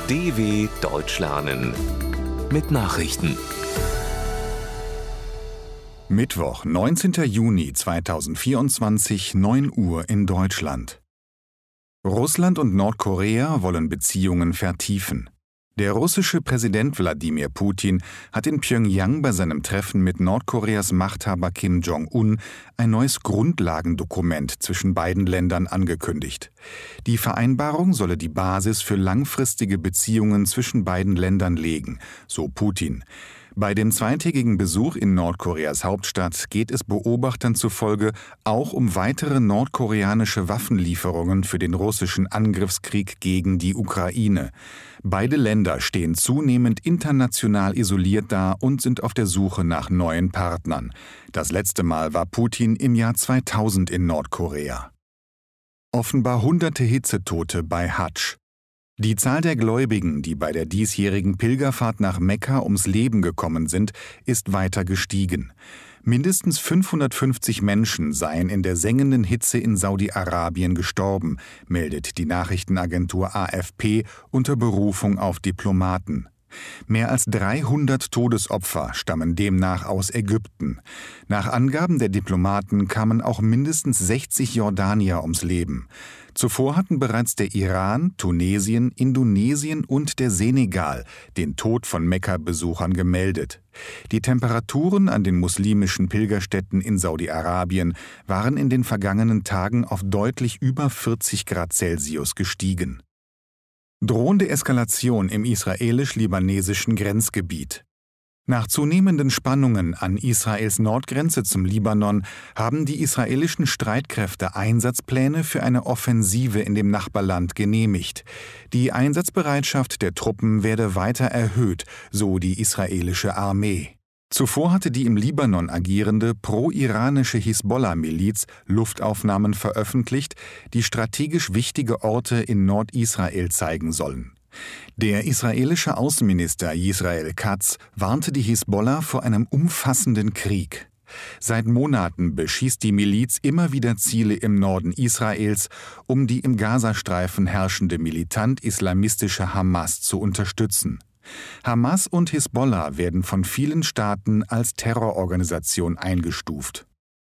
DW Deutsch lernen mit Nachrichten. Mittwoch, 19. Juni 2024, 9 Uhr in Deutschland. Russland und Nordkorea wollen Beziehungen vertiefen. Der russische Präsident Wladimir Putin hat in Pjöngjang bei seinem Treffen mit Nordkoreas Machthaber Kim Jong-un ein neues Grundlagendokument zwischen beiden Ländern angekündigt. Die Vereinbarung solle die Basis für langfristige Beziehungen zwischen beiden Ländern legen, so Putin. Bei dem zweitägigen Besuch in Nordkoreas Hauptstadt geht es Beobachtern zufolge auch um weitere nordkoreanische Waffenlieferungen für den russischen Angriffskrieg gegen die Ukraine. Beide Länder stehen zunehmend international isoliert da und sind auf der Suche nach neuen Partnern. Das letzte Mal war Putin im Jahr 2000 in Nordkorea. Offenbar hunderte Hitzetote bei Hadsch. Die Zahl der Gläubigen, die bei der diesjährigen Pilgerfahrt nach Mekka ums Leben gekommen sind, ist weiter gestiegen. Mindestens 550 Menschen seien in der sengenden Hitze in Saudi-Arabien gestorben, meldet die Nachrichtenagentur AFP unter Berufung auf Diplomaten. Mehr als 300 Todesopfer stammen demnach aus Ägypten. Nach Angaben der Diplomaten kamen auch mindestens 60 Jordanier ums Leben. Zuvor hatten bereits der Iran, Tunesien, Indonesien und der Senegal den Tod von Mekka-Besuchern gemeldet. Die Temperaturen an den muslimischen Pilgerstätten in Saudi-Arabien waren in den vergangenen Tagen auf deutlich über 40 Grad Celsius gestiegen. Drohende Eskalation im israelisch-libanesischen Grenzgebiet. Nach zunehmenden Spannungen an Israels Nordgrenze zum Libanon haben die israelischen Streitkräfte Einsatzpläne für eine Offensive in dem Nachbarland genehmigt. Die Einsatzbereitschaft der Truppen werde weiter erhöht, so die israelische Armee. Zuvor hatte die im Libanon agierende pro-iranische Hisbollah-Miliz Luftaufnahmen veröffentlicht, die strategisch wichtige Orte in Nordisrael zeigen sollen. Der israelische Außenminister Yisrael Katz warnte die Hisbollah vor einem umfassenden Krieg. Seit Monaten beschießt die Miliz immer wieder Ziele im Norden Israels, um die im Gazastreifen herrschende militant-islamistische Hamas zu unterstützen. Hamas und Hisbollah werden von vielen Staaten als Terrororganisation eingestuft.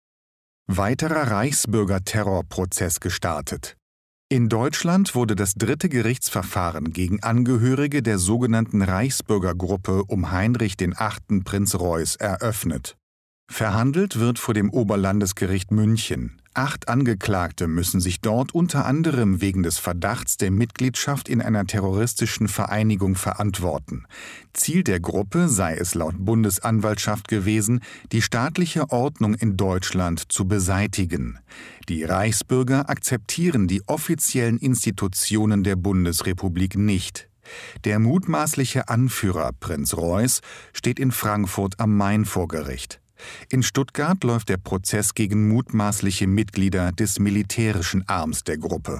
Weiterer Reichsbürger-Terrorprozess gestartet. In Deutschland wurde das dritte Gerichtsverfahren gegen Angehörige der sogenannten Reichsbürgergruppe um Heinrich VIII. Prinz Reuß eröffnet. Verhandelt wird vor dem Oberlandesgericht München. 8 Angeklagte müssen sich dort unter anderem wegen des Verdachts der Mitgliedschaft in einer terroristischen Vereinigung verantworten. Ziel der Gruppe sei es laut Bundesanwaltschaft gewesen, die staatliche Ordnung in Deutschland zu beseitigen. Die Reichsbürger akzeptieren die offiziellen Institutionen der Bundesrepublik nicht. Der mutmaßliche Anführer Prinz Reuß steht in Frankfurt am Main vor Gericht. In Stuttgart läuft der Prozess gegen mutmaßliche Mitglieder des militärischen Arms der Gruppe.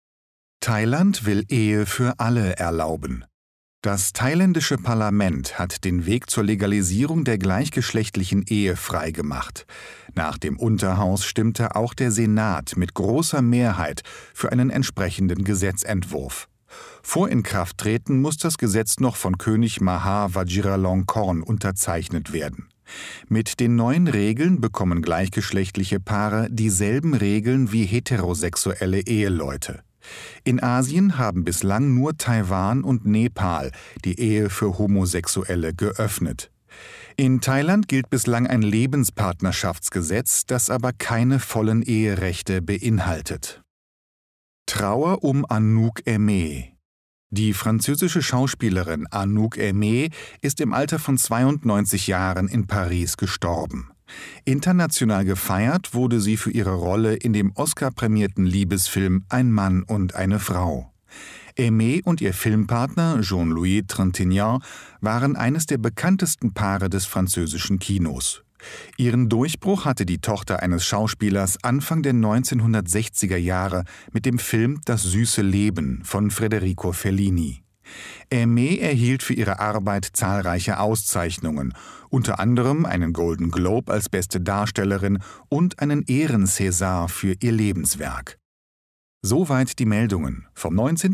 Thailand will Ehe für alle erlauben. Das thailändische Parlament hat den Weg zur Legalisierung der gleichgeschlechtlichen Ehe freigemacht. Nach dem Unterhaus stimmte auch der Senat mit großer Mehrheit für einen entsprechenden Gesetzentwurf. Vor Inkrafttreten muss das Gesetz noch von König Maha Vajiralongkorn unterzeichnet werden. Mit den neuen Regeln bekommen gleichgeschlechtliche Paare dieselben Regeln wie heterosexuelle Eheleute. In Asien haben bislang nur Taiwan und Nepal die Ehe für Homosexuelle geöffnet. In Thailand gilt bislang ein Lebenspartnerschaftsgesetz, das aber keine vollen Eherechte beinhaltet. Trauer um Anouk Aimée. Die französische Schauspielerin Anouk Aimée ist im Alter von 92 Jahren in Paris gestorben. International gefeiert wurde sie für ihre Rolle in dem Oscar-prämierten Liebesfilm Ein Mann und eine Frau. Aimée und ihr Filmpartner Jean-Louis Trintignant waren eines der bekanntesten Paare des französischen Kinos. Ihren Durchbruch hatte die Tochter eines Schauspielers Anfang der 1960er Jahre mit dem Film Das süße Leben von Federico Fellini. Aimée erhielt für ihre Arbeit zahlreiche Auszeichnungen, unter anderem einen Golden Globe als beste Darstellerin und einen Ehren-César für ihr Lebenswerk. Soweit die Meldungen vom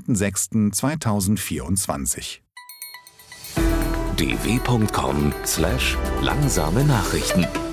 19.06.2024. dw.com/langsame Nachrichten